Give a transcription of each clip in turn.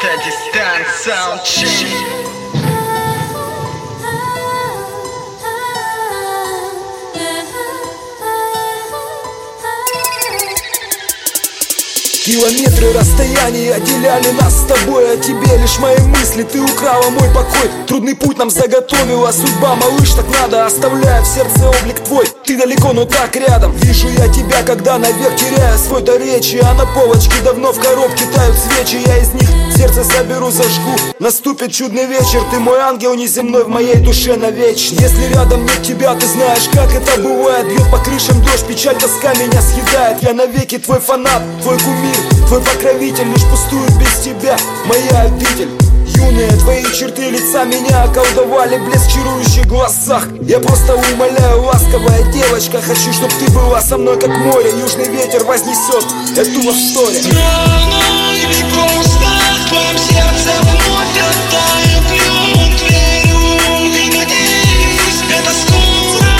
Distant Sound Chain. Километры расстояния отделяли нас с тобой. О тебе лишь мои мысли, ты украла мой покой. Трудный путь нам заготовила судьба, малыш, так надо. Оставляя в сердце облик твой, ты далеко, но так рядом. Вижу я тебя, когда навек теряю свой-то речи. А на полочке давно в коробке тают свечи. Я из них сердце соберу, зажгу. Наступит чудный вечер, ты мой ангел неземной в моей душе навечно. Если рядом нет тебя, ты знаешь, как это бывает. Бьет по крышам дождь, печаль, тоска меня съедает. Я навеки твой фанат, твой кумир, твой покровитель, лишь пустует без тебя моя обитель. Юные твои черты лица меня околдовали, блеск в чарующих глазах. Я просто умоляю, ласковая девочка, хочу, чтоб ты была со мной, как море. Южный ветер вознесет эту лавсторию. Странно и просто в твоем сердце вновь оттает лед. Верю и надеюсь, это скоро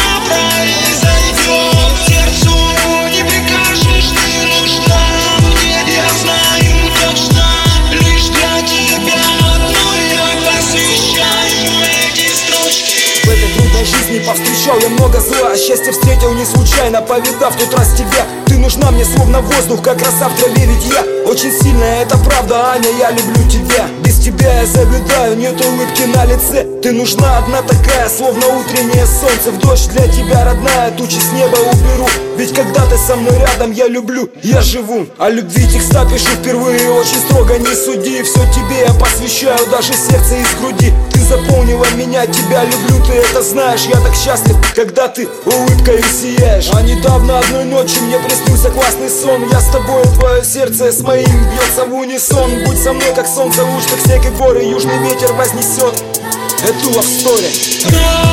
произойдет. Сердцу не прикажешь, ты нужна мне, я знаю точно. Лишь для тебя одной я посвящаю эти строчки. В этой трудной жизни повстречал я много зла, счастье встретил не случайно, повидав тот раз тебя. Ты нужна мне словно воздух, как роса в траве, ведь я очень сильная, это правда, Аня, я люблю тебя. Без тебя я завидаю, нет улыбки на лице. Ты нужна одна такая, словно утреннее солнце. В дождь для тебя, родная, тучи с неба уберу. Ведь когда ты со мной рядом, я люблю, я живу. О любви текста пишу впервые, очень строго не суди. Все тебе я посвящаю, даже сердце из груди. Ты заполнила меня, тебя люблю, ты это знаешь. Я так счастлив, когда ты улыбкой сияешь. А недавно одной ночью мне приснился классный сон. Я с тобой, твое сердце с моим бьется в унисон. Будь со мной, как солнце луч, как снег и горы. Южный ветер вознесет эту лавсторию.